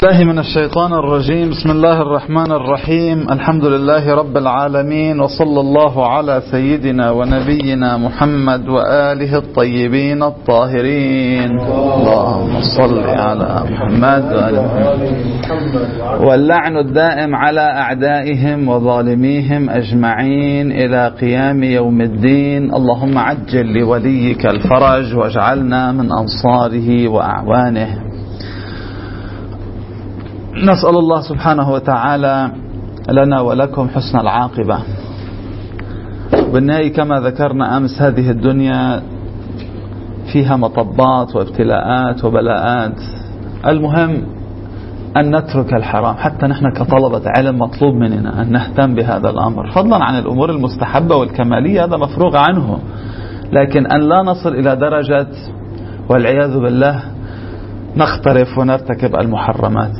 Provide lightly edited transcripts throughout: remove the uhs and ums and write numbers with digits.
الله من الشيطان الرجيم. بسم الله الرحمن الرحيم. الحمد لله رب العالمين، وصلى الله على سيدنا ونبينا محمد وآله الطيبين الطاهرين. اللهم صل على محمد وآل محمد. واللعن الدائم على أعدائهم وظالميهم أجمعين إلى قيام يوم الدين. اللهم عجل لوليك الفرج واجعلنا من أنصاره وأعوانه. نسأل الله سبحانه وتعالى لنا ولكم حسن العاقبة. بالنهاية كما ذكرنا أمس، هذه الدنيا فيها مطبات وابتلاءات وبلاءات. المهم أن نترك الحرام. حتى نحن كطلبة علم مطلوب مننا أن نهتم بهذا الأمر، فضلا عن الأمور المستحبة والكمالية، هذا مفروغ عنه. لكن أن لا نصل إلى درجة والعياذ بالله نخترف ونرتكب المحرمات.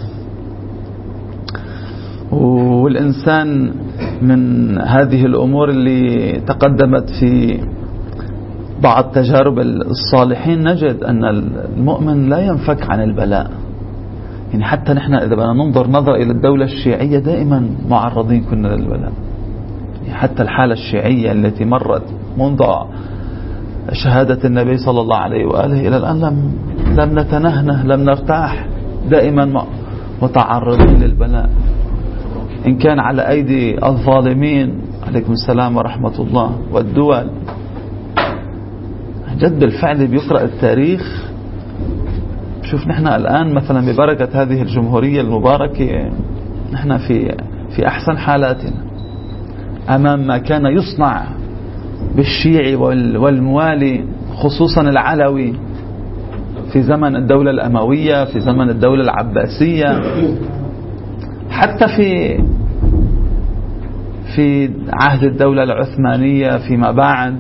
والإنسان من هذه الأمور اللي تقدمت في بعض تجارب الصالحين نجد أن المؤمن لا ينفك عن البلاء. يعني حتى نحن إذا بدنا ننظر نظرة إلى الدولة الشيعية دائما معرضين كنا للبلاء. يعني حتى الحالة الشيعية التي مرت منذ شهادة النبي صلى الله عليه وآله إلى الآن لم نتنهنه، لم نرتاح، دائما متعرضين للبلاء، إن كان على أيدي الظالمين عليكم السلام ورحمة الله والدول. جد بالفعل بيقرأ التاريخ. شوف نحن الآن مثلا ببركة هذه الجمهورية المباركة نحن في أحسن حالاتنا أمام ما كان يصنع بالشيعي والموالي، خصوصا العلوي في زمن الدولة الأموية، في زمن الدولة العباسية، حتى في عهد الدولة العثمانية فيما بعد.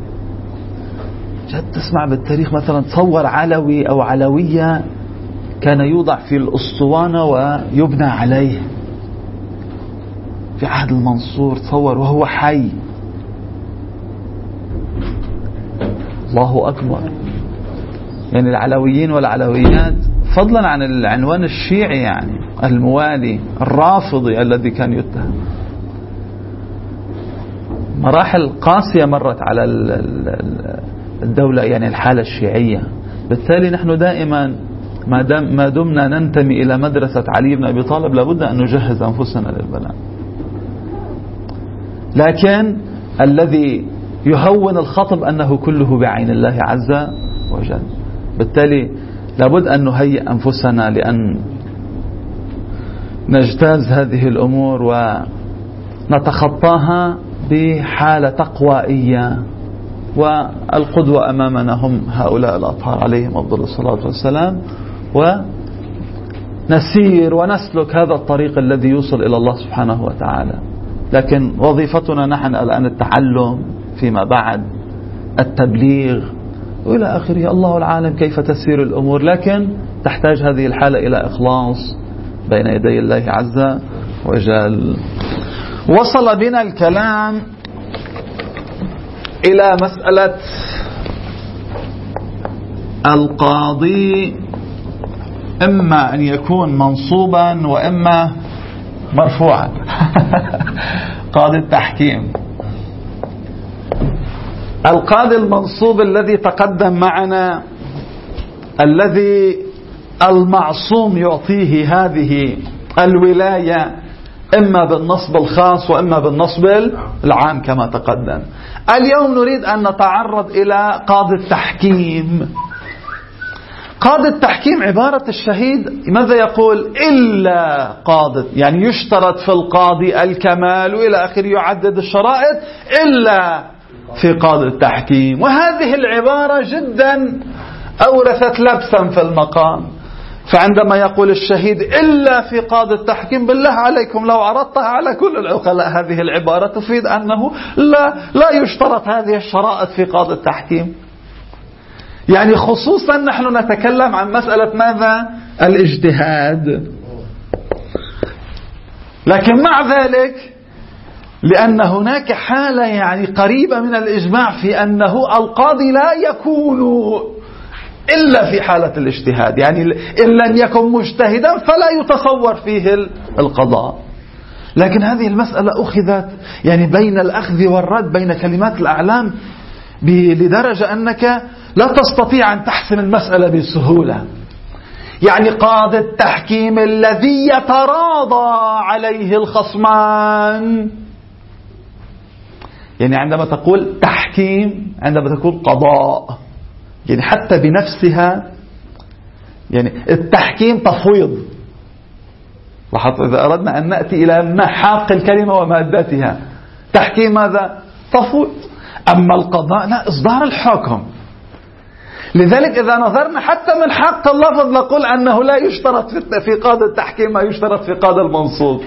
جد تسمع بالتاريخ مثلا تصور علوي أو علوية كان يوضع في الأسطوانة ويبنى عليه في عهد المنصور، تصور وهو حي. الله أكبر. يعني العلويين والعلويات، فضلا عن العنوان الشيعي يعني الموالي الرافضي الذي كان يتهم. مراحل قاسية مرت على الدولة، يعني الحالة الشيعية. بالتالي نحن دائما ما دمنا ننتمي إلى مدرسة علي بن أبي طالب لابد أن نجهز أنفسنا للبلاء. لكن الذي يهون الخطب أنه كله بعين الله عز وجل. بالتالي لابد أن نهيئ أنفسنا لأن نجتاز هذه الأمور ونتخطاها بحالة تقوائية. والقدوة أمامنا هم هؤلاء الأطهار عليهم أفضل الصلاة والسلام، ونسير ونسلك هذا الطريق الذي يوصل إلى الله سبحانه وتعالى. لكن وظيفتنا نحن الآن التعلم، فيما بعد التبليغ وإلى آخره. الله العالم كيف تسير الأمور، لكن تحتاج هذه الحالة إلى إخلاص بين يدي الله عز وجل. وصل بنا الكلام إلى مسألة القاضي، إما أن يكون منصوبا وإما مرفوعا. قاضي التحكيم. القاضي المنصوب الذي تقدم معنا، الذي المعصوم يعطيه هذه الولاية إما بالنصب الخاص وإما بالنصب العام كما تقدم. اليوم نريد أن نتعرض إلى قاضي التحكيم. قاضي التحكيم عبارة الشهيد ماذا يقول؟ إلا قاضي، يعني يشترط في القاضي الكمال وإلى آخره، يعدد الشرائط إلا في قاضي التحكيم. وهذه العبارة جدا أورثت لبسا في المقام. فعندما يقول الشهيد إلا في قاضي التحكيم، بالله عليكم لو عرضتها على كل العقلاء هذه العبارة تفيد أنه لا يشترط هذه الشرائط في قاضي التحكيم. يعني خصوصا نحن نتكلم عن مسألة ماذا؟ الاجتهاد. لكن مع ذلك لأن هناك حالة يعني قريبة من الإجماع في أنه القاضي لا يكون إلا في حالة الاجتهاد، يعني إن لم يكن مجتهدا فلا يتصور فيه القضاء. لكن هذه المسألة أخذت يعني بين الأخذ والرد بين كلمات الأعلام لدرجة أنك لا تستطيع أن تحسم المسألة بسهولة. يعني قاضي التحكيم الذي يتراضى عليه الخصمان، يعني عندما تقول تحكيم، عندما تقول قضاء، يعني حتى بنفسها، يعني التحكيم تفويض. لاحظت إذا أردنا أن نأتي إلى محاق الكلمة ومادتها، تحكيم ماذا؟ تفويض. أما القضاء لا، إصدار الحكم. لذلك إذا نظرنا حتى من حق اللفظ نقول أنه لا يشترط في قاضي التحكيم ما يشترط في قاضي المنصوب.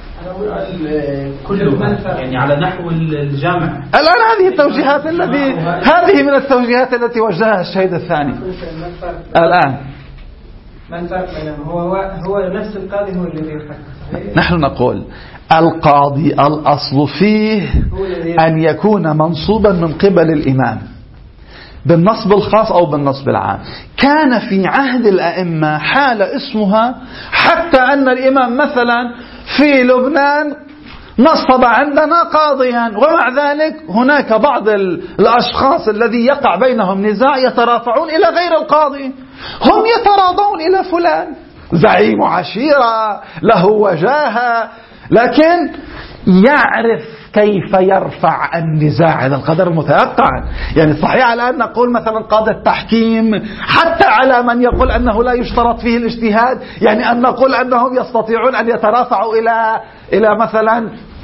يعني على نحو الجامع. الآن هذه التوجيهات هذه من التوجيهات التي وجهها الشهيد الثاني. الآن ما الفرق بينهم؟ هو نفس القاضي هو الذي يحكم. نحن نقول القاضي الأصل فيه أن يكون منصوبا من قبل الإمام بالنصب الخاص أو بالنصب العام. كان في عهد الأئمة حالة اسمها حتى أن الإمام مثلا في لبنان نصب عندنا قاضيا، ومع ذلك هناك بعض الأشخاص الذي يقع بينهم نزاع يترافعون إلى غير القاضي، هم يتراضون إلى فلان زعيم عشيرة له وجاهة، لكن يعرف كيف يرفع النزاع. هذا القدر المتيقن. يعني صحيح الآن نقول مثلا قاضي التحكيم حتى على من يقول أنه لا يشترط فيه الاجتهاد، يعني أن نقول أنهم يستطيعون أن يترافعوا إلى مثلا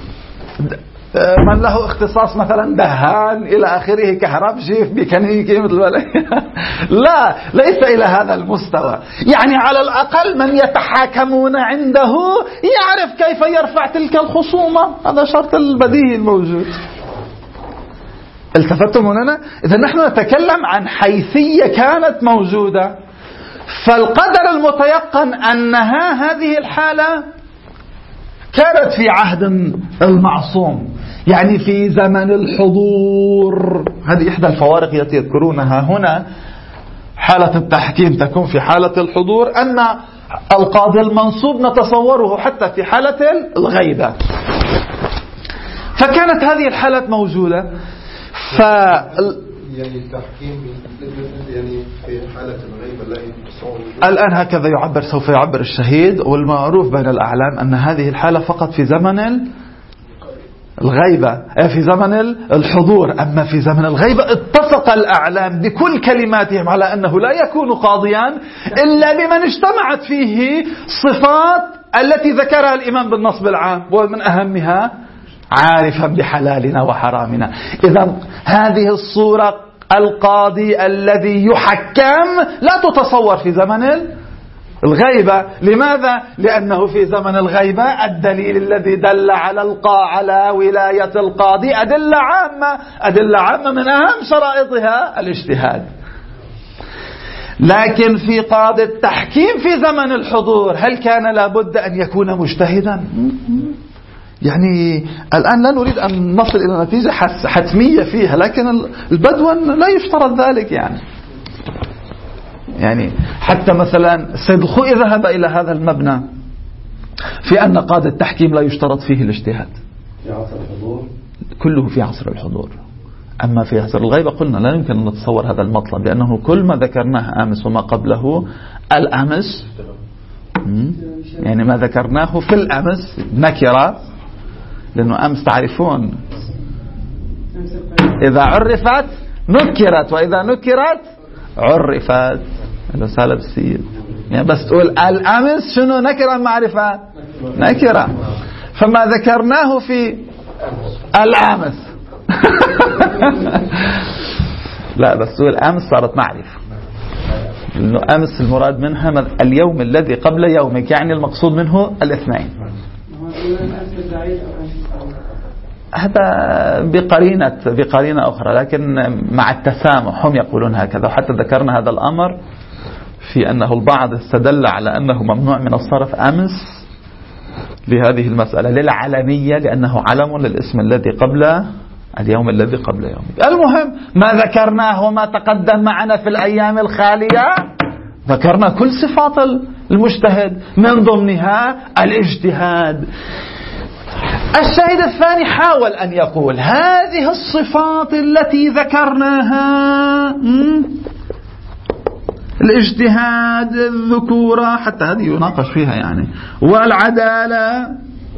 من له اختصاص مثلا دهان إلى آخره، كهربجي في ميكانيكي مثل لا، ليس إلى هذا المستوى. يعني على الأقل من يتحاكمون عنده يعرف كيف يرفع تلك الخصومة. هذا شرط البديهي الموجود. التفتم هنا. إذا نحن نتكلم عن حيثية كانت موجودة، فالقدر المتيقن أنها هذه الحالة كانت في عهد المعصوم، يعني في زمن الحضور. هذه إحدى الفوارق التي يذكرونها هنا. حالة التحكيم تكون في حالة الحضور، أن القاضي المنصوب نتصوره حتى في حالة الغيبة. فكانت هذه الحالة موجودة. يعني التحكيم يعني في حالة الغيبة الآن هكذا يعبر، سوف يعبر الشهيد. والمعروف بين الأعلام أن هذه الحالة فقط في زمن الغيبة، في زمن الحضور. أما في زمن الغيبة اتفق الأعلام بكل كلماتهم على أنه لا يكون قاضيا إلا بمن اجتمعت فيه صفات التي ذكرها الإمام بالنصب العام، ومن أهمها عارفا بحلالنا وحرامنا. إذا هذه الصورة القاضي الذي يحكم لا تتصور في زمن الغيبة. لماذا؟ لأنه في زمن الغيبة الدليل الذي دل على ولاية القاضي أدلة عامة من أهم شرائطها الاجتهاد. لكن في قاضي التحكيم في زمن الحضور هل كان لابد أن يكون مجتهدا؟ يعني الآن لا نريد أن نصل إلى نتيجة حتمية فيها، لكن البدون لا يشترط ذلك. يعني حتى مثلا السيد الخوئي ذهب إلى هذا المبنى في أن قاضي التحكيم لا يشترط فيه الاجتهاد في عصر الحضور، كله في عصر الحضور. أما في عصر الغيبة قلنا لا يمكن أن نتصور هذا المطلب، لأنه كل ما ذكرناه أمس وما قبله الأمس، يعني ما ذكرناه في الأمس نكرة، لأنه أمس تعرفون إذا عرفت نكرت، وإذا نكرت عرفت. هذا سالب السيد. يعني بس تقول الأمس شنو نكرة معرفة؟ نكرة. فما ذكرناه في الأمس لا، بس تقول أمس صارت معرفة، لأنه أمس المراد منها اليوم الذي قبل يومك، يعني المقصود منه الاثنين. هذا بقرينة أخرى، لكن مع التسامح هم يقولون هكذا. وحتى ذكرنا هذا الأمر في أنه البعض استدل على أنه ممنوع من الصرف أمس لهذه المسألة للعلمية، لأنه علم للاسم الذي قبل اليوم الذي قبل يومك. المهم ما ذكرناه وما تقدم معنا في الأيام الخالية، ذكرنا كل صفات المجتهد من ضمنها الاجتهاد. الشاهد الثاني حاول أن يقول هذه الصفات التي ذكرناها، الاجتهاد، الذكورة، حتى هذه يناقش فيها يعني، والعدالة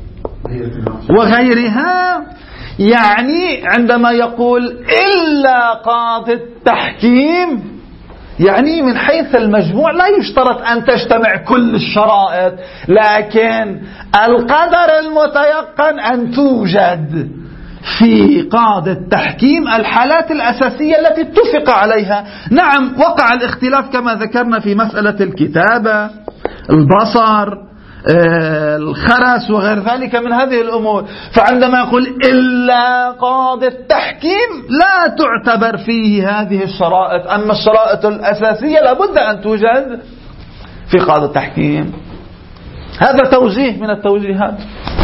وغيرها، يعني عندما يقول إلا قاضي التحكيم، يعني من حيث المجموع لا يشترط أن تجتمع كل الشرائط، لكن القدر المتيقن أن توجد في قاضي التحكيم الحالات الأساسية التي اتفق عليها. نعم وقع الاختلاف كما ذكرنا في مسألة الكتابة، البصر، الخرس وغير ذلك من هذه الأمور. فعندما يقول إلا قاضي التحكيم لا تعتبر فيه هذه الشرائط، أما الشرائط الأساسية لابد أن توجد في قاضي التحكيم. هذا توجيه من التوجيهات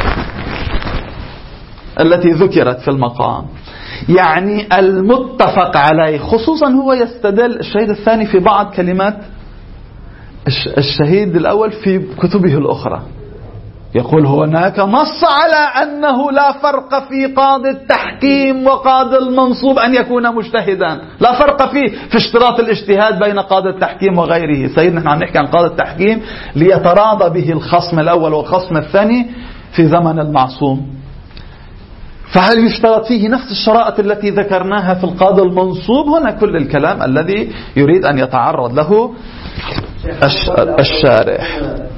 التي ذكرت في المقام، يعني المتفق عليه. خصوصا هو يستدل الشهيد الثاني في بعض كلمات الشهيد الأول في كتبه الأخرى، يقول هناك نص على أنه لا فرق في قاضي التحكيم وقاضي المنصوب أن يكون مجتهدا، لا فرق في اشتراط الاجتهاد بين قاضي التحكيم وغيره. سيدنا نحن عم نحكي عن قاضي التحكيم ليتراضى به الخصم الأول والخصم الثاني في زمن المعصوم. فهل يشترط فيه نفس الشرائط التي ذكرناها في القاضي المنصوب؟ هنا كل الكلام الذي يريد أن يتعرض له الشارح.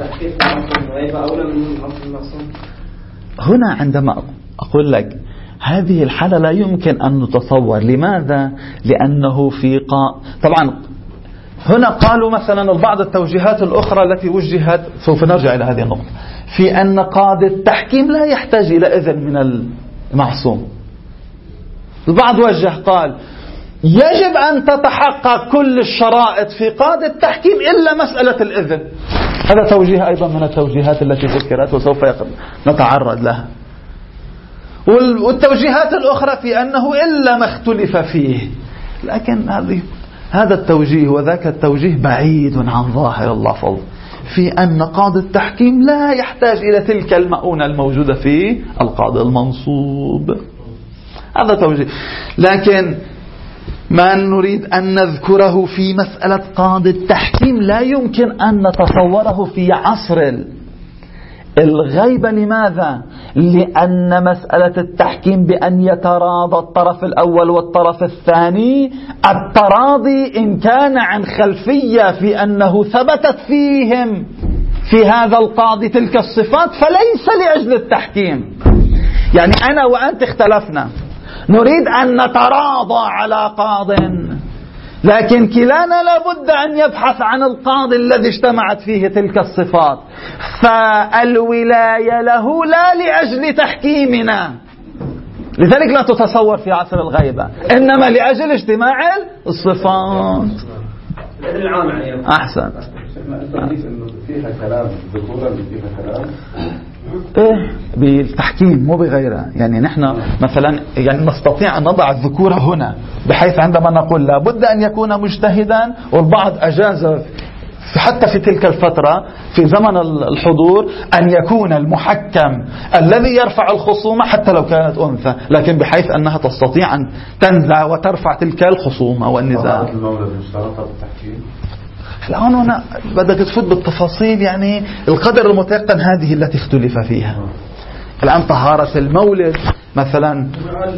هنا عندما أقول لك هذه الحالة لا يمكن أن نتصور. لماذا؟ لأنه طبعا هنا قالوا مثلا بعض التوجيهات الأخرى التي وجهت، سوف نرجع إلى هذه النقطة، في أن قاضي التحكيم لا يحتاج إلى إذن من المعصوم. البعض وجه قال يجب أن تتحقق كل الشرائط في قاضي التحكيم إلا مسألة الإذن. هذا توجيه أيضا من التوجيهات التي ذكرت وسوف نتعرض لها. والتوجيهات الأخرى في أنه إلا ما اختلف فيه. لكن هذا التوجيه وذاك التوجيه بعيد عن ظاهر اللفظ في أن قاضي التحكيم لا يحتاج إلى تلك المؤونة الموجودة في القاضي المنصوب. هذا توجيه. لكن ما نريد أن نذكره في مسألة قاضي التحكيم لا يمكن أن نتصوره في عصر الغيبة. لماذا؟ لأن مسألة التحكيم بأن يتراضى الطرف الأول والطرف الثاني، التراضي إن كان عن خلفية في أنه ثبتت فيهم في هذا القاضي تلك الصفات فليس لأجل التحكيم. يعني أنا وأنت اختلفنا، نريد أن نتراضى على قاض، لكن كلانا لابد أن يبحث عن القاضي الذي اجتمعت فيه تلك الصفات، فالولاية له لا لأجل تحكيمنا. لذلك لا تتصور في عصر الغيبة، إنما لأجل اجتماع الصفات. أحسن. فيها كلام ذكورا فيها كلام بالتحكيم مو بغيره. يعني نحن مثلا نستطيع أن نضع الذكورة هنا بحيث عندما نقول لابد أن يكون مجتهدا، والبعض أجاز حتى في تلك الفترة في زمن الحضور أن يكون المحكم الذي يرفع الخصومة حتى لو كانت أنثى، لكن بحيث أنها تستطيع أن تنزع وترفع تلك الخصومة والنزاع. الآن هنا بدك تفوت بالتفاصيل، يعني القدر المتيقن هذه التي اختلف فيها. الآن طهارة المولد مثلا،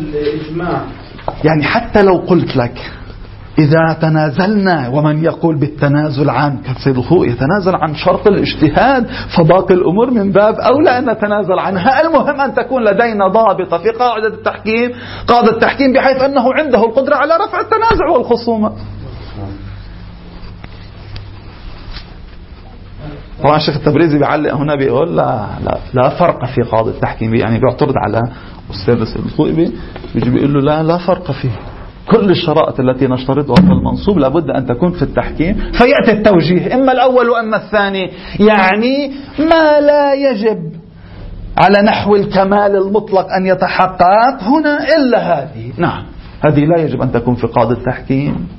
يعني حتى لو قلت لك إذا تنازلنا، ومن يقول بالتنازل عن كالسيد الخوئي يتنازل عن شرط الاجتهاد، فباقي الأمور من باب أولى أن نتنازل عنها. المهم أن تكون لدينا ضابطة في قاعدة التحكيم، قاضي التحكيم، بحيث أنه عنده القدرة على رفع التنازع والخصومة. طبعا الشيخ التبريزي بيعلق هنا بيقول لا فرق في قاضي التحكيم، يعني بيعترض على أستاذ السيد الخوئي، بيجي بيقول له لا فرق فيه، كل الشرائط التي نشترطها في المنصوب لابد أن تكون في التحكيم. فيأتي التوجيه إما الأول وإما الثاني، يعني ما لا يجب على نحو الكمال المطلق أن يتحقق هنا إلا هذه. نعم، هذه لا يجب أن تكون في قاضي التحكيم،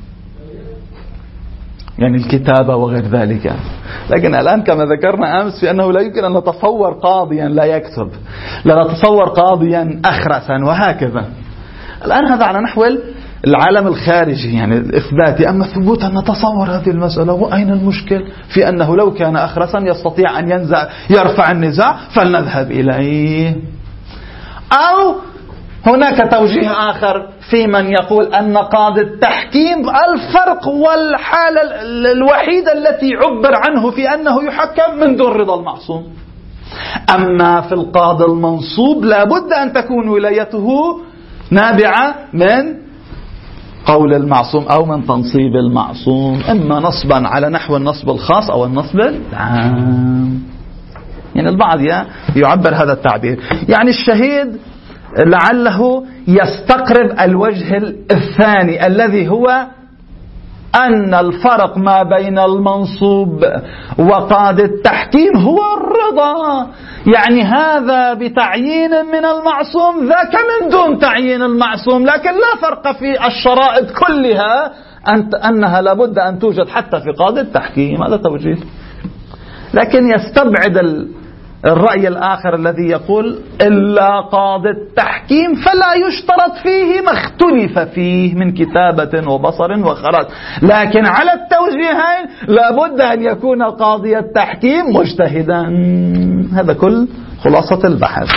يعني الكتابة وغير ذلك. لكن الآن كما ذكرنا أمس في أنه لا يمكن أن نتصور قاضيا لا يكتب، لا نتصور قاضيا أخرسا وهكذا. الآن هذا على نحو العالم الخارجي، يعني الإثباتي. أما ثبوت أن نتصور هذه المسألة، وأين المشكل في أنه لو كان أخرسا يستطيع أن يرفع النزاع فلنذهب إليه. أو هناك توجيه آخر في من يقول أن قاضي التحكيم الفرق والحالة الوحيدة التي عبر عنه في أنه يحكم من دون رضا المعصوم. أما في القاضي المنصوب لابد أن تكون ولايته نابعة من قول المعصوم أو من تنصيب المعصوم، إما نصبا على نحو النصب الخاص أو النصب العام. يعني البعض يعبر هذا التعبير. يعني الشهيد لعله يستقرب الوجه الثاني الذي هو أن الفرق ما بين المنصوب وقاضي التحكيم هو الرضا. يعني هذا بتعيين من المعصوم، ذاك من دون تعيين المعصوم، لكن لا فرق في الشرائط كلها أنها لابد أن توجد حتى في قاضي التحكيم. هذا توجيه. لكن يستبعد الرأي الآخر الذي يقول إلا قاضي التحكيم فلا يشترط فيه ما اختلف فيه من كتابة وبصر وخرج، لكن على التوجيهين لابد أن يكون قاضي التحكيم مجتهدا. هذا كل خلاصة البحث.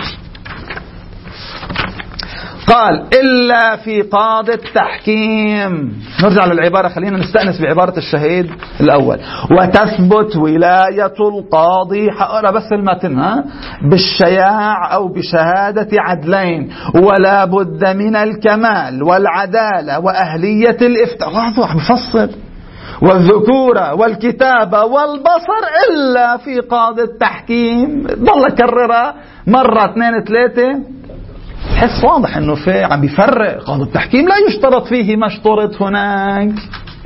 قال إلا في قاضي التحكيم. نرجع للعبارة، خلينا نستأنس بعبارة الشهيد الأول. وتثبت ولاية القاضي، حقرأ بس المتن، بالشياع أو بشهادة عدلين، ولا بد من الكمال والعدالة وأهلية الإفتاء. لاحظوا بفصل، والذكورة والكتابة والبصر إلا في قاضي التحكيم. ضل كررها مرة 2 3. حس واضح انه في عم بيفرق. قاضي التحكيم لا يشترط فيه ما اشترط هناك.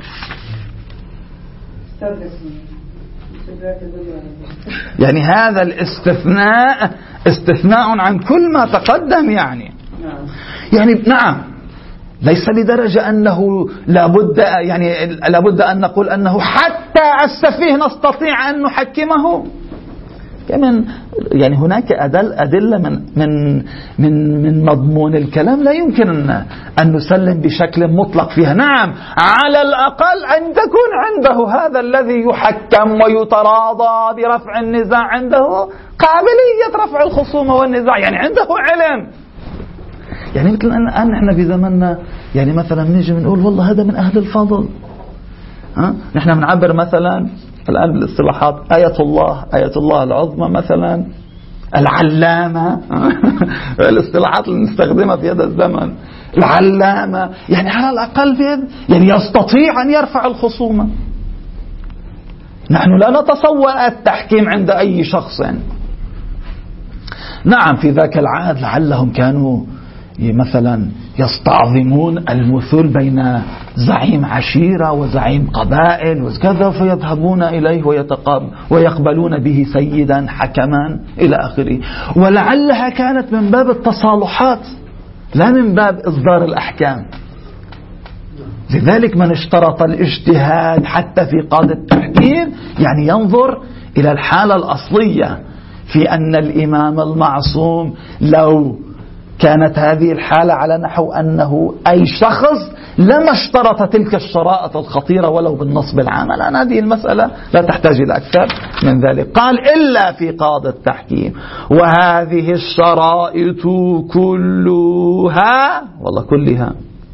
يعني هذا الاستثناء استثناء عن كل ما تقدم. يعني نعم، ليس لدرجة أنه لابد أن نقول أنه حتى السفيه نستطيع أن نحكمه. يعني هناك أدلة من مضمون الكلام لا يمكن أن نسلم بشكل مطلق فيها. نعم، على الأقل أن تكون عنده هذا الذي يحكم ويتراضى برفع النزاع، عنده قابلية رفع الخصومة والنزاع، يعني عنده علم. يعني مثل الآن نحن في زمننا، يعني مثلا نيجي بنقول والله هذا من أهل الفضل. نحن بنعبر مثلا الآن بالاصطلاحات آية الله العظمى مثلا، العلامة الاصطلاحات اللي نستخدمها في هذا الزمن. العلامة يعني على الأقل يعني يستطيع أن يرفع الخصومة. نحن لا نتصور التحكيم عند أي شخص. نعم، في ذاك العهد لعلهم كانوا مثلا يستعظمون المثول بين زعيم عشيرة وزعيم قبائل وكذا، فيذهبون إليه ويقبلون به سيدا حكما إلى آخره. ولعلها كانت من باب التصالحات لا من باب إصدار الأحكام. لذلك من اشترط الاجتهاد حتى في قاضي التحكيم يعني ينظر إلى الحالة الأصلية في أن الإمام المعصوم لو كانت هذه الحالة على نحو أنه أي شخص لما اشترط تلك الشرائط الخطيرة ولو بالنصب العام. الآن هذه المسألة لا تحتاج إلى أكثر من ذلك. قال إلا في قاضي التحكيم، وهذه الشرائط كلها، والله كلها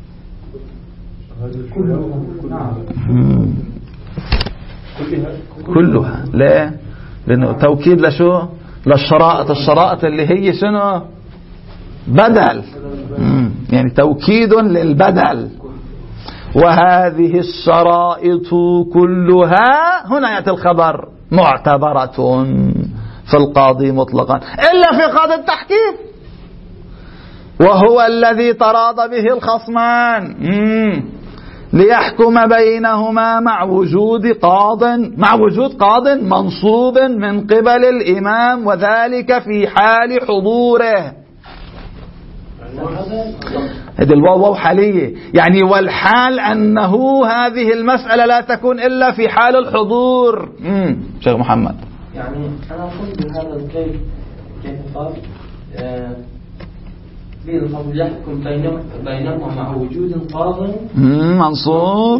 كلها. لا، لأنه توكيد لشو؟ للشرائط. الشرائط اللي هي شنو؟ بدل، يعني توكيد للبدل. وهذه الشرائط كلها، هنا يأتي الخبر، معتبرة في القاضي مطلقا إلا في قاضي التحكيم، وهو الذي تراضى به الخصمان. ليحكم بينهما مع وجود قاض منصوب من قبل الإمام، وذلك في حال حضوره. هذه الواو حالية، يعني والحال أنه هذه المسألة لا تكون إلا في حال الحضور. شيخ محمد، يعني أنا قلت بهذا الكيف كيف قال بالفضل يحكم بينهما مع وجود قاض منصوب.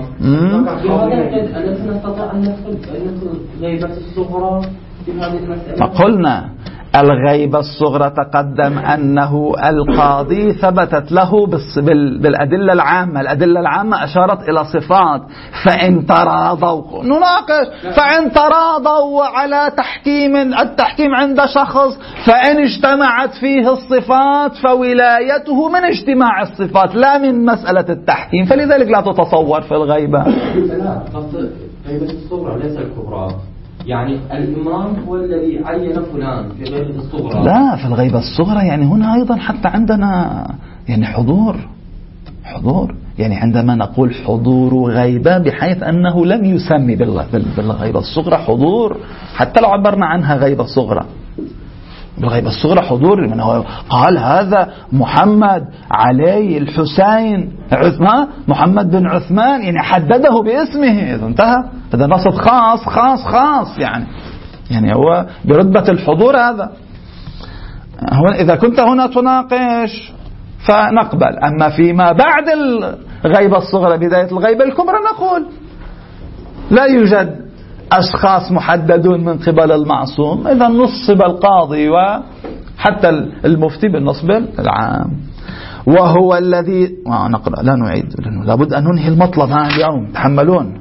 التي نستطيع أن ندخل غيبة الصغرى في هذه المسألة. فقلنا الغيبة الصغرى تقدم أنه القاضي ثبتت له بالأدلة العامة. الأدلة العامة أشارت إلى صفات، فإن تراضوا نناقش، فإن تراضوا على التحكيم عند شخص، فإن اجتمعت فيه الصفات فولايته من اجتماع الصفات لا من مسألة التحكيم، فلذلك لا تتصور في الغيبة. لا، غيبة الصغرى ليس الكبرى، يعني الإمام هو الذي عين فلان في غيبة الصغرى. لا، في الغيبة الصغرى يعني هنا أيضا حتى عندنا يعني حضور، يعني عندما نقول حضور غيبة بحيث أنه لم يسمي بالغيبة الصغرى حضور، حتى لو عبرنا عنها غيبة صغرى. بالغيبة الصغرى حضور، من هو قال هذا محمد علي الحسين عثمان، محمد بن عثمان، يعني حدده باسمه، إذا انتهى، هذا نصب خاص يعني هو برتبة الحضور. هذا هو إذا كنت هنا تناقش فنقبل، أما فيما بعد الغيبة الصغرى بداية الغيبة الكبرى نقول لا يوجد أشخاص محددون من قبل المعصوم، إذا نصب القاضي وحتى المفتي بالنصب العام. وهو الذي نقرأ، لا نعيد، لابد أن ننهي المطلب اليوم، تحملون.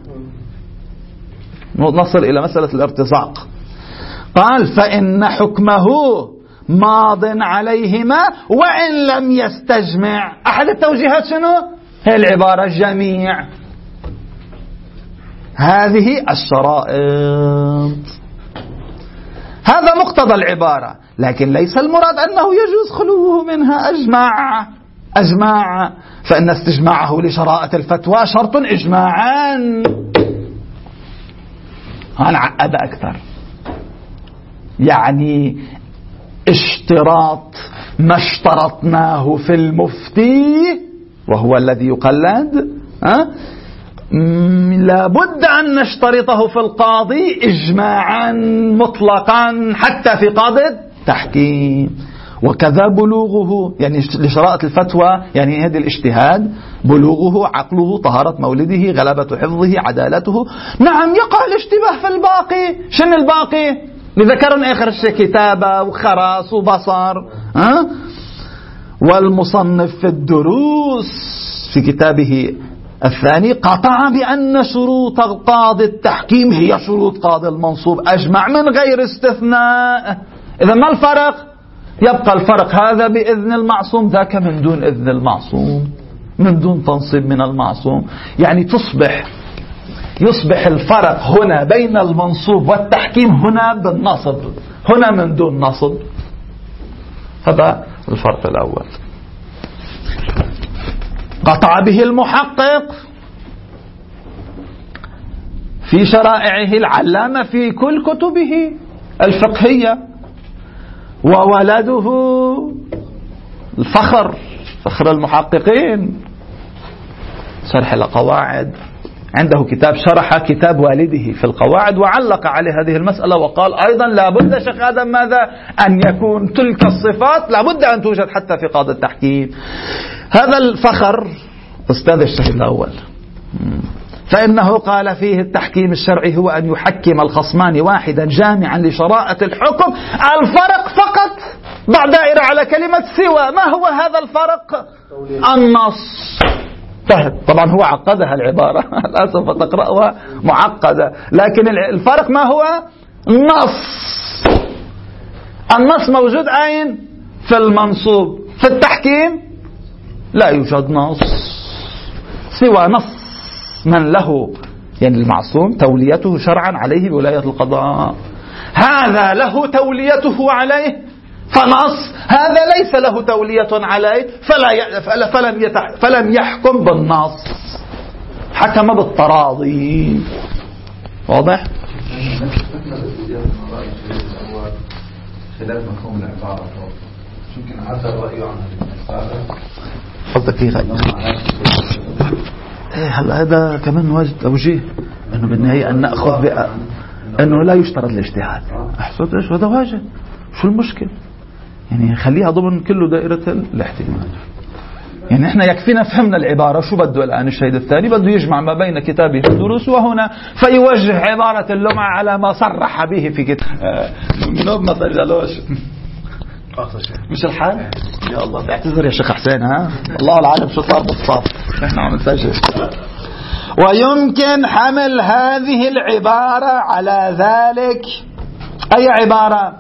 نصل إلى مسألة الارتزاق. قال فإن حكمه ماض عليهما وإن لم يستجمع. أحد التوجيهات شنو؟ هي العبارة الجميع، هذه الشرائط، هذا مقتضى العبارة، لكن ليس المراد أنه يجوز خلوه منها أجماع، فإن استجماعه لشرائط الفتوى شرط إجماعا. هنعقد أكثر، يعني اشتراط ما اشترطناه في المفتي وهو الذي يقلد، لابد أن نشترطه في القاضي إجماعا مطلقا حتى في قاضي التحكيم. وكذا بلوغه، يعني لشرائط الفتوى، يعني هذا الاجتهاد، بلوغه، عقله، طهارة مولده، غلبة حفظه، عدالته. نعم يقع الاشتباه في الباقي. شنو الباقي؟ لذكرنا آخر شيء كتابة وخراس وبصر. والمصنف في الدروس في كتابه الثاني قطع بأن شروط قاضي التحكيم هي شروط قاضي المنصوب، أجمع من غير استثناء. إذا ما الفرق؟ يبقى الفرق هذا بإذن المعصوم، ذاك من دون إذن المعصوم، من دون تنصيب من المعصوم. يعني يصبح الفرق هنا بين المنصوب والتحكيم هنا بالنصب، هنا من دون نصب. هذا الفرق الأول. قطع به المحقق في شرائعه العلامة في كل كتبه الفقهية، وولده الفخر، فخر المحققين، شرح القواعد، عنده كتاب شرح كتاب والده في القواعد وعلق عليه هذه المسألة وقال أيضا لابد شيخ آدم ماذا؟ أن يكون تلك الصفات لابد أن توجد حتى في قاضي التحكيم. هذا الفخر أستاذ الشيخ الأول، فإنه قال فيه التحكيم الشرعي هو أن يحكم الخصمان واحدا جامعا لشرائط الحكم. الفرق فقط ضع دائرة على كلمة سوى. ما هو هذا الفرق؟ النص. طبعا هو عقدها العبارة للأسف تقرأها معقدة، لكن الفرق ما هو؟ النص موجود أين؟ في المنصوب. في التحكيم لا يوجد نص سوى نص من له، يعني المعصوم توليته شرعا عليه بولاية القضاء، هذا له توليته عليه فنص، هذا ليس له تولية عليه فلم يحكم بالنص. حكم بالتراضي. واضح؟ خلاف مفهوم العبارة يمكن عدل رأيه عن هذا قصدك ايه هلا هذا كمان واجد توجيه انه بالنهاية ان نأخذ انه لا يشترط الاجتهاد. احسن ايش هذا واجد، شو المشكلة يعني خليها ضمن كله دائرة الاحتمال. يعني احنا يكفينا فهمنا العبارة، شو بده الآن الشهيد الثاني؟ بده يجمع ما بين كتابه الدروس وهنا فيوجه عبارة اللمعة على ما صرح به في كتاب منوب ما سجلوش. مش الحال؟ يا الله تعتذر يا شيخ حسين. ها الله العالم شو صار بالصف، احنا عم نسجل. ويمكن حمل هذه العبارة على ذلك. أي عبارة؟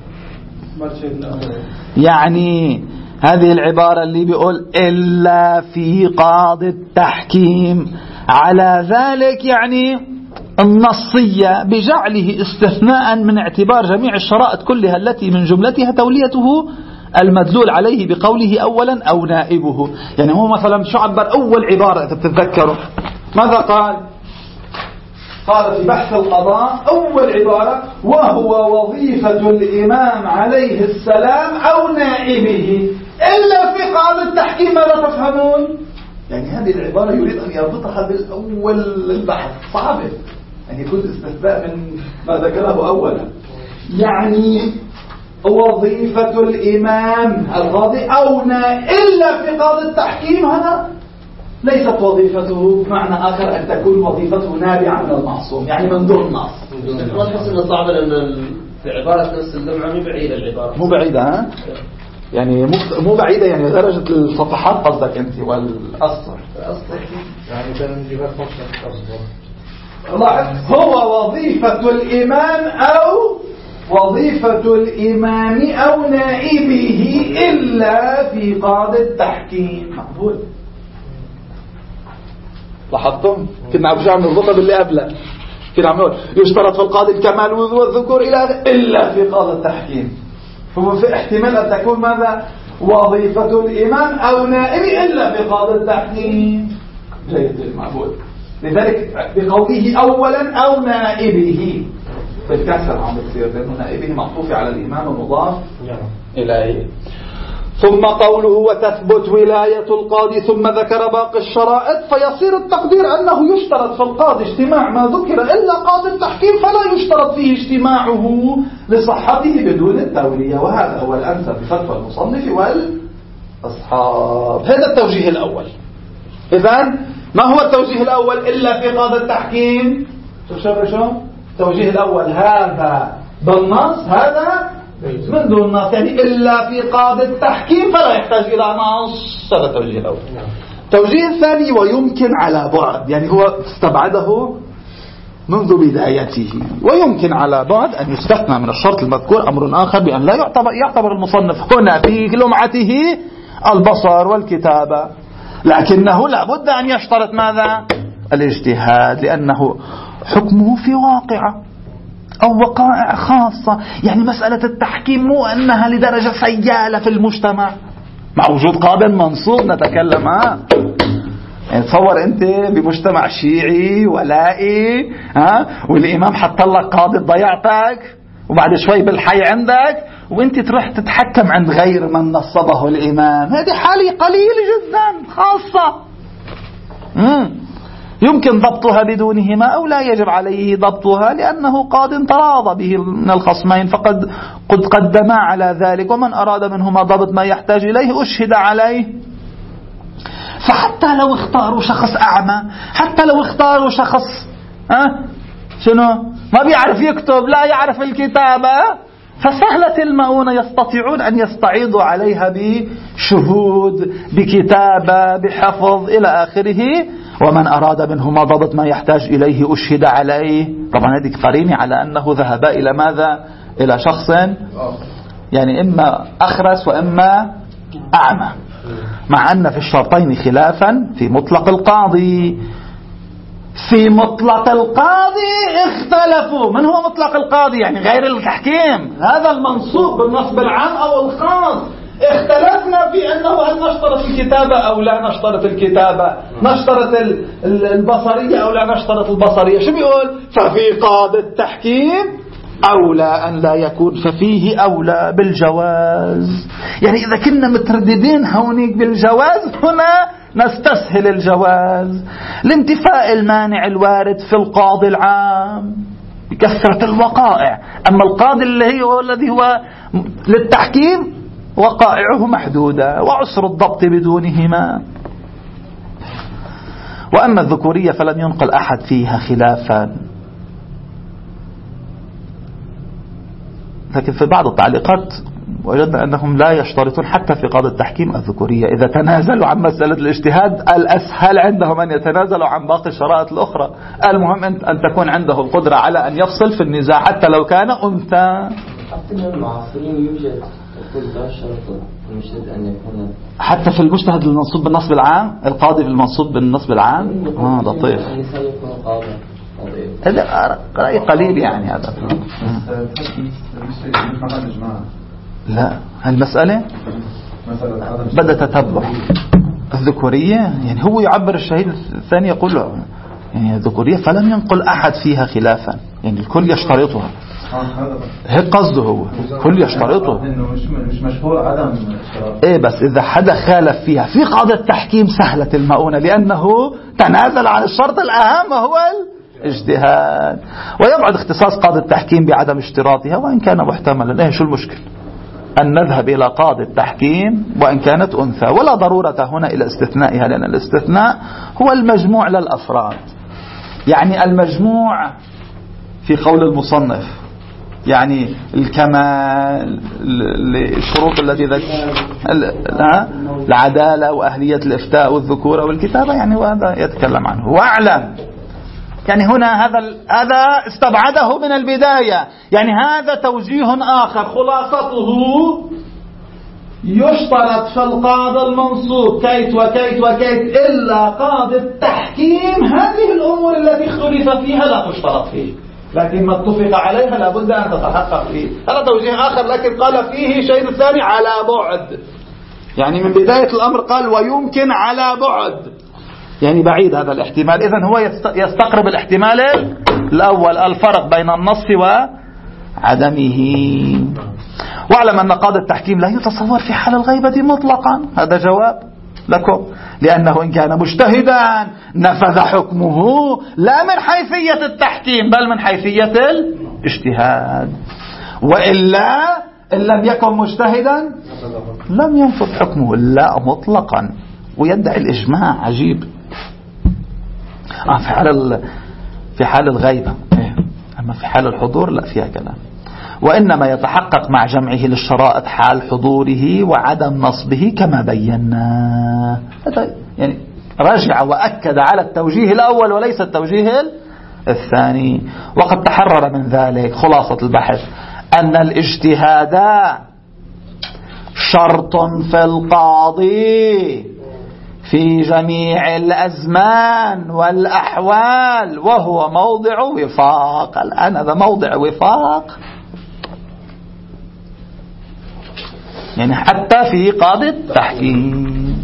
يعني هذه العبارة اللي بيقول إلا في قاضي التحكيم، على ذلك يعني النصية بجعله استثناء من اعتبار جميع الشرائط كلها التي من جملتها توليته المدلول عليه بقوله أولا أو نائبه. يعني هو مثلا شو عبر أول عبارة إذا بتتذكروا ماذا قال؟ قال في بحث القضاء أول عبارة وهو وظيفة الإمام عليه السلام أو نائبه إلا في قاضي التحكيم. ماذا تفهمون؟ يعني هذه العبارة يريد أن يربطها بالأول البحث، صعبة يعني يكون استثناء من ما ذكره أولا. يعني وظيفة الإمام القاضي أو إلا في قاضي التحكيم، هذا ليست وظيفته بمعنى آخر أن تكون وظيفته نابعة من المعصوم، يعني من دون نص. ما تحس إنه صعب لأن في عبارة نفس اللمعة مو بعيدة العبارة. مو بعيدة ها؟ يعني مو بعيدة يعني درجة الصفحات قصدك أنت والأسطر. يعني كان نجيبها 5 هو وظيفة الإمام أو وظيفة الإمام أو نائبه إلا في قاضي التحكيم. مقبول. لاحظتم؟ كنا عم نربطها باللي قبله. كنا عم نقول يشترط في القاضي الكمال والذكور إلا في قاضي التحكيم. هو في احتمال أن تكون ماذا؟ وظيفة الإمام أو نائبه إلا في قاضي التحكيم. جيد معقول. لذلك بقوله أولا أو نائبه بالكسر عم بتصير لأنه نائبه معطوف على الإمام المضاف إليه. ثم قوله وتثبت ولاية القاضي ثم ذكر باقي الشرائط، فيصير التقدير أنه يشترط في القاضي اجتماع ما ذكر إلا قاضي التحكيم فلا يشترط فيه اجتماعه لصحته بدون التولية. وهذا هو الأنسب بفتوى المصنف والأصحاب. هذا التوجيه الأول. إذن ما هو التوجيه الأول إلا في قاضي التحكيم؟ شو التوجيه الأول هذا بالنص، هذا من دون نص، يعني إلا في قاضي التحكيم فلا يحتاج إلى نص. هذا التوجيه الأول. التوجيه الثاني ويمكن على بعد، يعني هو استبعده منذ بدايته. ويمكن على بعد أن يستثنى من الشرط المذكور أمر آخر بأن لا يعتبر المصنف هنا في لمعته البصر والكتابة، لكنه لابد أن يشترط ماذا؟ الاجتهاد، لأنه حكمه في واقعة أو وقائع خاصة. يعني مسألة التحكيم مو أنها لدرجة سيالة في المجتمع مع وجود قاضي منصوب نتكلم. يعني تصور أنت بمجتمع شيعي ولائي والإمام حط لك قاضي ضيعتك وبعد شوي بالحي عندك وانت تروح تتحكم عند غير من نصبه الإمام. هذه حالة قليلة جدا خاصة يمكن ضبطها بدونهما أو لا يجب عليه ضبطها لأنه قاض تراضى به من الخصمين فقد قدما على ذلك، ومن أراد منهما ضبط ما يحتاج إليه أشهد عليه. فحتى لو اختاروا شخص أعمى، حتى لو اختاروا شخص شنو ما بيعرف يكتب لا يعرف الكتابة، فسهلة المؤونة يستطيعون أن يستعيضوا عليها بشهود بكتابة بحفظ إلى آخره. ومن أراد منهما ضبط ما يحتاج إليه أشهد عليه. طبعا هذه قرينة على أنه ذهب إلى ماذا؟ إلى شخص يعني إما أخرس وإما أعمى، مع أن في الشرطين خلافا في مطلق القاضي. في مطلق القاضي اختلفوا. من هو مطلق القاضي؟ يعني غير التحكيم، هذا المنصوب بالنصب العام أو الخاص. اختلفنا في أنه هل نشترط الكتابة أو لا نشترط الكتابة، نشترط البصرية أو لا نشترط البصرية. شو بيقول؟ ففي قاضي التحكيم أولى أن لا يكون، ففيه أولى بالجواز. يعني إذا كنا مترددين هونيك بالجواز، هنا نستسهل الجواز لانتفاء المانع الوارد في القاضي العام بكثرة الوقائع. أما القاضي الذي هو للتحكيم وقائعه محدودة وعسر الضبط بدونهما. وأما الذكورية فلم ينقل أحد فيها خلافا، لكن في بعض التعليقات وجدنا أنهم لا يشترطون حتى في قاضي التحكيم الذكورية. إذا تنازلوا عن مسألة الاجتهاد الأسهل عندهم أن يتنازلوا عن باقي الشرائط الأخرى. المهم أن تكون عنده القدرة على أن يفصل في النزاع حتى لو كان أنثى. حتى من المعاصرين يوجد لا شرط المجتهد أن يكون حتى في المجتهد المنصوب بالنصب العام، القاضي المنصوب بالنصب العام لطيف. هذا رأي قليل يعني هذا. لا المسألة بدأ تتبع الذكورية، يعني هو يعبر الشهيد الثاني يقول له يعني الذكورية فلم ينقل أحد فيها خلافا، يعني الكل يشترطها. هيك قصده هو كل يشترطه، مش مشهور عدم ايه بس اذا حدا خالف فيها في قاضي التحكيم سهلة المؤونة، لانه تنازل عن الشرط الاهم وهو الاجتهاد. ويبعد اختصاص قاضي التحكيم بعدم اشتراطها وان كان محتملا. ايه شو المشكل ان نذهب الى قاضي التحكيم وان كانت انثى، ولا ضرورة هنا الى استثنائها، لان الاستثناء هو المجموع للافراد. يعني المجموع في قول المصنف يعني الكمال، الشروط التي العدالة وأهلية الإفتاء والذكورة والكتابة، يعني وهذا يتكلم عنه. وأعلم يعني هنا هذا استبعده من البداية، يعني هذا توجيه آخر خلاصته يشترط في القاضي المنصوب كيت وكيت وكيت إلا قاضي التحكيم هذه الأمور التي اختلف فيها لا تشترط فيه، لكن ما اتفق عليها لابد أن تتحقق فيه. هذا توجيه آخر، لكن قال فيه شيء ثاني على بعد، يعني من بداية الأمر قال ويمكن على بعد، يعني بعيد هذا الاحتمال. إذن هو يستقرب الاحتمال الأول، الفرق بين النص وعدمه. واعلم أن قاضي التحكيم لا يتصور في حال الغيبة مطلقا، هذا جواب لكم، لأنه إن كان مجتهدا نفذ حكمه لا من حيثية التحكيم بل من حيثية الاجتهاد، وإلا إن لم يكن مجتهدا لم ينفذ حكمه لا مطلقا، ويدعي الإجماع. عجيب. في حال الغيبة، أما في حال الحضور لا فيها كلام. وإنما يتحقق مع جمعه للشرائط حال حضوره وعدم نصبه كما بينا. يعني رجع وأكد على التوجيه الأول وليس التوجيه الثاني. وقد تحرر من ذلك خلاصة البحث أن الاجتهاد شرط في القاضي في جميع الأزمان والأحوال، وهو موضع وفاق. الآن هذا موضع وفاق، يعني حتى في قاضي التحكيم.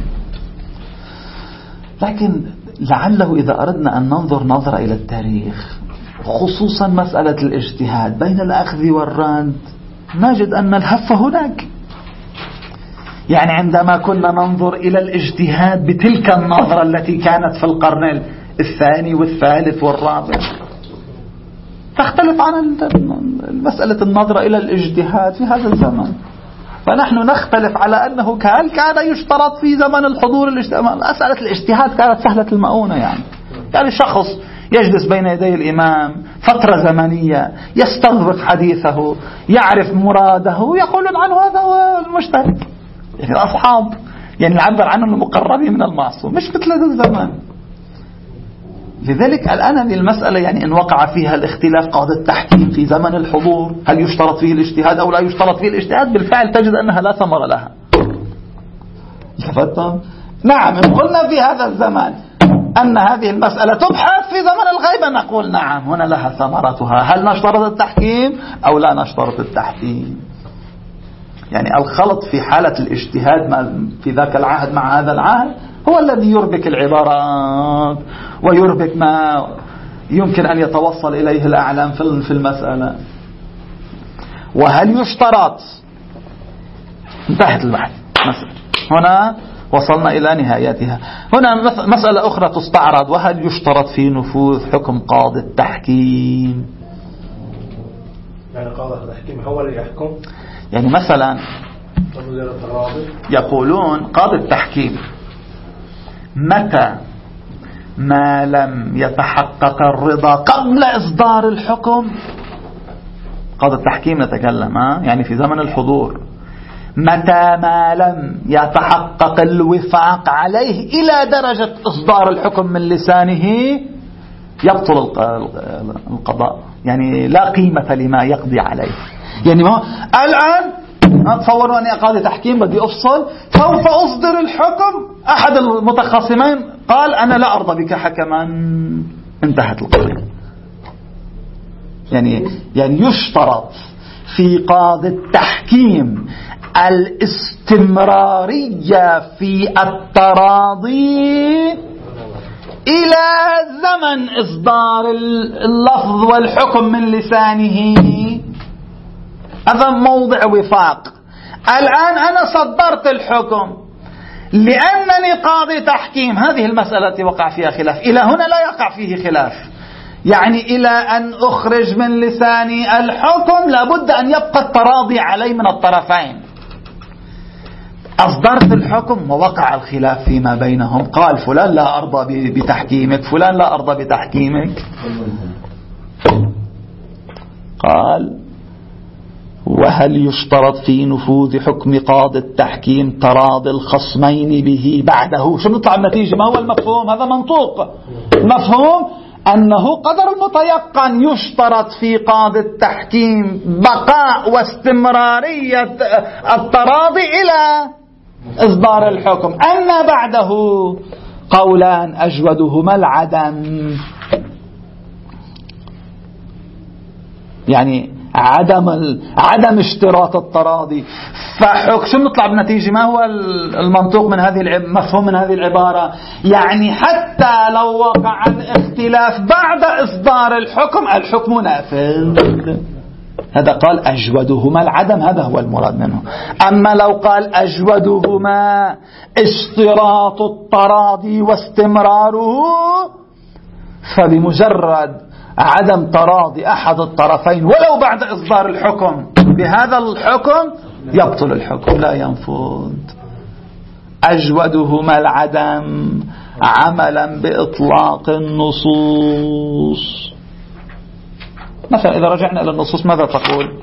لكن لعله إذا أردنا أن ننظر نظرة إلى التاريخ، خصوصا مسألة الاجتهاد بين الأخذ والرد، نجد أن الهف هناك. يعني عندما كنا ننظر إلى الاجتهاد بتلك النظرة التي كانت في القرن الثاني والثالث والرابع، تختلف عن مسألة النظرة إلى الاجتهاد في هذا الزمن. فنحن نختلف على أنه هل كان يشترط في زمن الحضور الاجتهاد. مسألة الاجتهاد كانت سهلة المؤونة، يعني شخص يجلس بين يدي الإمام فترة زمنية يستنبط حديثه يعرف مراده يقول عنه هذا هو المجتهد. يعني الأصحاب يعني نعبر عنهم المقربين من المعصوم، مش مثل هذا الزمان. لذلك الآن هذه المسألة يعني إن وقع فيها الاختلاف قاضي التحكيم في زمن الحضور هل يشترط فيه الاجتهاد أو لا يشترط فيه الاجتهاد، بالفعل تجد أنها لا ثمر لها. تفضل. نعم إن قلنا في هذا الزمان أن هذه المسألة تبحث في زمن الغيبة نقول نعم هنا لها ثمرتها، هل نشترط التحكيم أو لا نشترط التحكيم. يعني الخلط في حالة الاجتهاد في ذاك العهد مع هذا العهد هو الذي يربك العبارات ويربك ما يمكن أن يتوصل إليه الأعلام في المسألة. وهل يشترط، انتهت البحث هنا، وصلنا إلى نهايتها. هنا مسألة أخرى تستعرض: وهل يشترط في نفوذ حكم قاضي التحكيم؟ يعني قاضي التحكيم هو اللي يحكم؟ يعني مثلا يقولون قاضي التحكيم متى ما لم يتحقق الرضا قبل إصدار الحكم، قاضي التحكيم نتكلم يعني في زمن الحضور، متى ما لم يتحقق الوفاق عليه إلى درجة إصدار الحكم من لسانه يبطل القضاء، يعني لا قيمة لما يقضي عليه. يعني ما الآن تصوروا أني قاضي تحكيم بدي أفصل، سوف أصدر الحكم، أحد المتخاصمين قال أنا لا أرضى بك حكما، انتهت القضية. يعني يشترط في قاضي التحكيم الاستمرارية في التراضي إلى زمن إصدار اللفظ والحكم من لسانه. هذا موضع وفاق. الآن أنا صدرت الحكم لأنني قاضي تحكيم، هذه المسألة التي وقع فيها خلاف، إلى هنا لا يقع فيه خلاف، يعني إلى أن أخرج من لساني الحكم لابد أن يبقى التراضي علي من الطرفين. أصدرت الحكم ووقع الخلاف فيما بينهم، قال فلان لا أرضى بتحكيمك، فلان لا أرضى بتحكيمك. قال: وهل يشترط في نفوذ حكم قاضي التحكيم تراضي الخصمين به بعده؟ شو نطلع النتيجة؟ ما هو المفهوم؟ هذا منطوق. المفهوم أنه قدر المتيقن يشترط في قاضي التحكيم بقاء واستمرارية التراضي إلى إصدار الحكم. أما بعده قولان أجودهما العدم، يعني عدم اشتراط التراضي. شو نطلع بنتيجة؟ ما هو المنطوق من هذه مفهوم من هذه العبارة؟ يعني حتى لو وقع الاختلاف بعد إصدار الحكم نافذ. هذا قال أجودهما العدم، هذا هو المراد منه. أما لو قال أجودهما اشتراط التراضي واستمراره، فبمجرد عدم تراضي أحد الطرفين ولو بعد إصدار الحكم بهذا الحكم يبطل الحكم، لا ينفذ. أجودهما العدم عملا بإطلاق النصوص. مثلا إذا رجعنا إلى النصوص ماذا تقول؟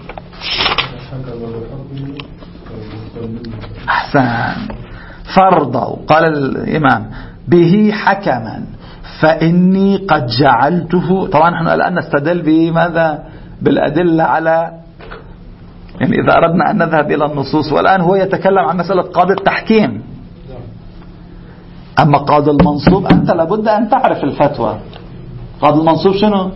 أحسن. فرضوا، قال الإمام، به حكما فإني قد جعلته. طبعا نحن الآن نستدل بماذا؟ بالأدلة على، يعني إذا أردنا أن نذهب إلى النصوص، والآن هو يتكلم عن مسألة قاضي التحكيم. أما قاضي المنصوب أنت لابد أن تعرف الفتوى. قاضي المنصوب شنو؟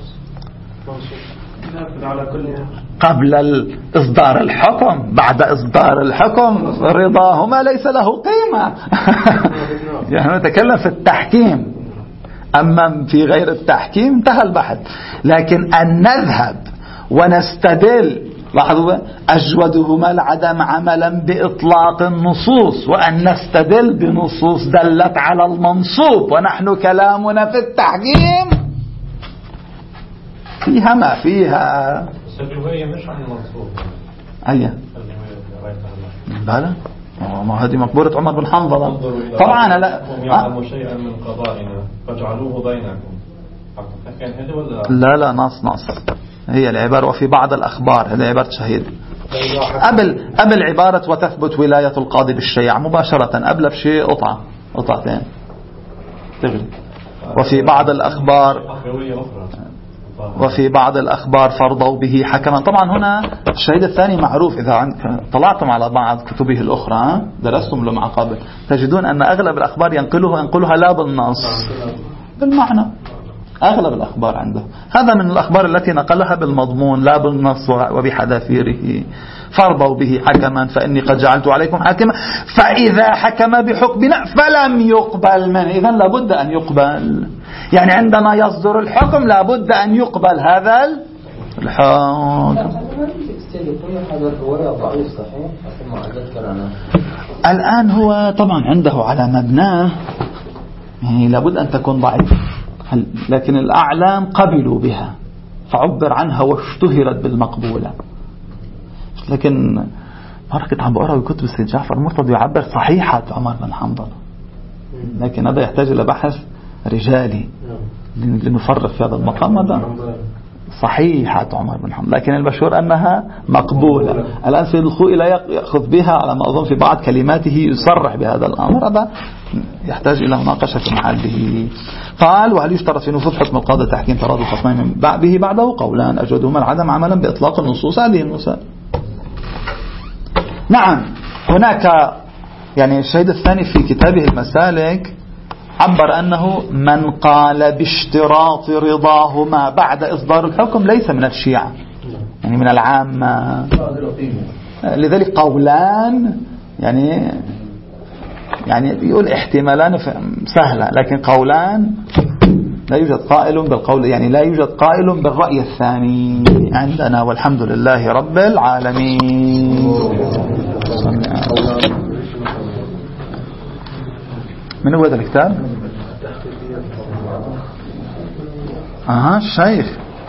قبل إصدار الحكم، بعد إصدار الحكم رضاهما ليس له قيمة. يعني نتكلم في التحكيم، أما في غير التحكيم انتهى البحث. لكن أن نذهب ونستدل، لاحظوا، أجودهما العدم عملا بإطلاق النصوص، وأن نستدل بنصوص دلت على المنصوب، ونحن كلامنا في التحكيم فيها ما فيها. السجوية مش عن المنصوب. أيه بلى، ما هذه مقبورة عمر بن حنظلة. طبعا لا يعلم شيئا من قضائنا فاجعلوه بينكم. لا نص هي العبارة. وفي بعض الأخبار، هذه عبارة شهيد قبل عبارة وتثبت ولاية القاضي بالشيع مباشرة، قبل بشيء قطعتين تغلي. وفي بعض الأخبار فرضوا به حكما. طبعا هنا الشهيد الثاني معروف، إذا طلعتم على بعض كتبه الأخرى درستم له مع قبل تجدون أن أغلب الأخبار ينقلها لا بالنص، بالمعنى. أغلب الأخبار عنده. هذا من الأخبار التي نقلها بالمضمون لا بالنص وبحذافيره. فارضوا به حكما فإني قد جعلت عليكم حاكما فإذا حكم بحكمنا فلم يقبل منه. إذن لابد أن يقبل، يعني عندما يصدر الحكم لابد أن يقبل هذا الحكم. الآن هو طبعا عنده على مبناه يعني لابد أن تكون ضعيفة، لكن الأعلام قبلوا بها فعبر عنها واشتهرت بالمقبولة. لكن مرة عم بقرأ بكتب السيد جعفر المرتضي يعبر صحيحة عمر بن حنظل، لكن هذا يحتاج إلى بحث رجالي لنفرق في هذا المقام. هذا صحيحة عمر بن حنظل، لكن المشهور أنها مقبولة. الآن سيد الخوئي لا يأخذ بها على ما أظن، في بعض كلماته يصرح بهذا الأمر، هذا يحتاج إلى مناقشة محله. قال: وهل يشترط في نفوذ حكم القاضي تحكيم تراضي الخصمين به بعده؟ قولان أجودهما العدم عملا بإطلاق النصوص هذه المسائل. نعم، هناك يعني الشهيد الثاني في كتابه المسالك عبر أنه من قال باشتراط رضاهما بعد إصدار الحكم ليس من الشيعة، يعني من العامة. لذلك قولان يعني يقول احتمالان سهلة، لكن قولان لا يوجد قائل بالقول، يعني لا يوجد قائل بالرأي الثاني عندنا، والحمد لله رب العالمين. من هو هذا الكتاب؟ الشيخ.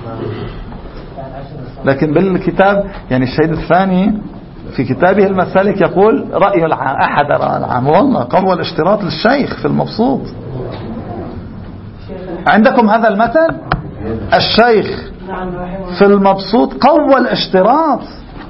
لكن بالكتاب يعني الشهيد الثاني في كتابه المسالك يقول رأي أحد العام، والله قوى الاشتراط للشيخ في المبسوط. عندكم هذا المثل؟ الشيخ في المبسوط قوى الاشتراط،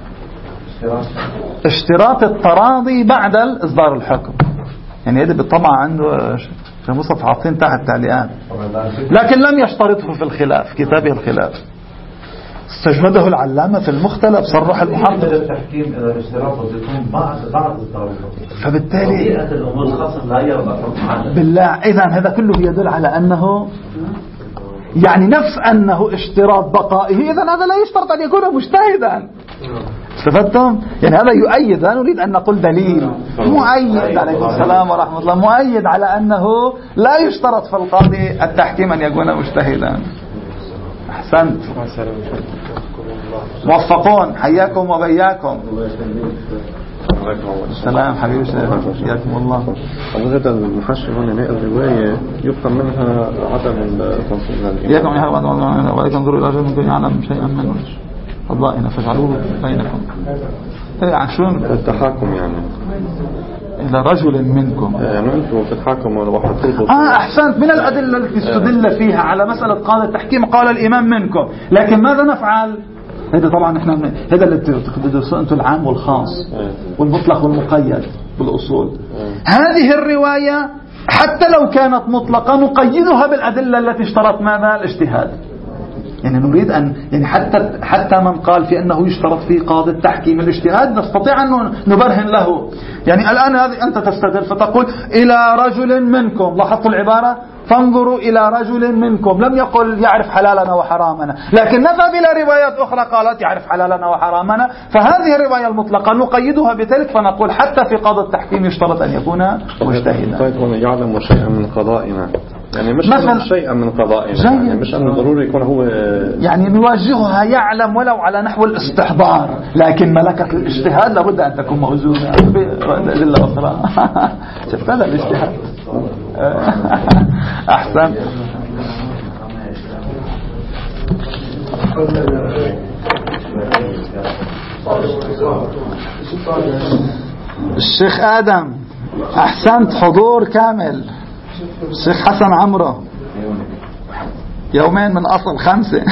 اشتراط التراضي بعد إصدار الحكم. يعني هذا بالطبع عنده في مصطفى حاطين تحت تعليقات، لكن لم يشترطه في الخلاف، كتابه الخلاف استجمده العلامة في المختلف، صرح المحقق التحكيم إذا الاشتراط يكون بعد التراضي، فبالتالي الأمور الخاصة لا يرضى بالله. إذن هذا كله يدل على أنه يعني نفس أنه اشتراط بقائه، إذن هذا لا يشترط أن يكون مجتهدا. استفدتم؟ يعني هذا يؤيد، لا نريد أن نقول دليل مؤيد، عليكم السلام ورحمة الله، مؤيد على أنه لا يشترط في القاضي التحكيم أن يكون مجتهدا. أحسنت، موفقون، حياكم وبياكم. السلام حبيبي حياكم الله. هذا المحشر هنا نقل الرواية يفهم منها عدم التنصيب. إياكم يا حبيبي ولكن انظروا إلى رجل منكم يعلم شيئا منه فضائنا فاجعلوه بينكم. عشان التحاكم يعني إلى رجل منكم، يعني أنتم في الحاكم واحد أحسنت. من الأدلة التي استدل فيها على مسألة قال التحكيم قال الإمام منكم، لكن ماذا نفعل؟ هذا طبعا احنا هذا اللي تدرسوا انتم العام والخاص والمطلق والمقيد بالأصول. هذه الرواية حتى لو كانت مطلقة نقيدها بالأدلة التي اشترط ماذا؟ الاجتهاد. يعني نريد أن يعني حتى من قال في أنه يشترط في قاضي التحكيم الاجتهاد نستطيع أن نبرهن له. يعني الآن هذه أنت تستدل فتقول إلى رجل منكم، لاحظتوا العبارة؟ فانظروا إلى رجل منكم، لم يقل يعرف حلالنا وحرامنا، لكن نذهب إلى روايات أخرى قالت يعرف حلالنا وحرامنا، فهذه الرواية المطلقة نقيدها بذلك فنقول حتى في قاضي التحكيم يشترط أن يكون مجتهدا. طيب هنا يعلم شيئا من قضائنا، يعني مش مثلا شيئا من قضائنا، يعني مش أنه ضروري يكون هو يعني نواجهها يعلم ولو على نحو الاستحضار، لكن ملكة الاجتهاد لابد أن تكون موزونة بالأدلة الأخرى. شفت هذا الاجتهاد؟ أحسن. الشيخ آدم أحسنت، حضور كامل. الشيخ حسن عمرو يومين من أصل 5.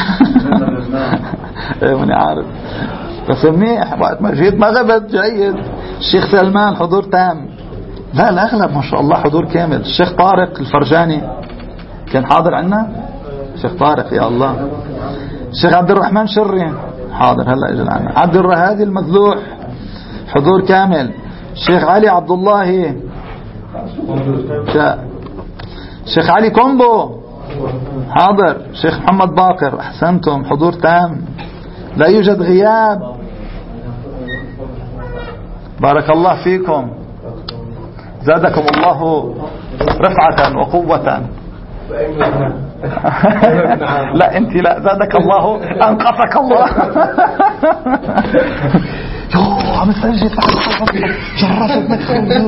ماني عارف بس منيح، وقت ما جيت ما غبت جيد. الشيخ سلمان حضور تام، لا الأغلب ما شاء الله حضور كامل. الشيخ طارق الفرجاني كان حاضر عنا، الشيخ طارق يا الله. الشيخ عبد الرحمن شري حاضر هلا اجى عنا. عبد الرهادي المذلوح حضور كامل. الشيخ علي عبد الله، الشيخ علي كومبو حاضر شيخ محمد باقر، أحسنتم، حضور تام، لا يوجد غياب. بارك الله فيكم، زادكم الله رفعة وقوة. لا انت لا، زادك الله، انقصك الله. عم تسجل جرست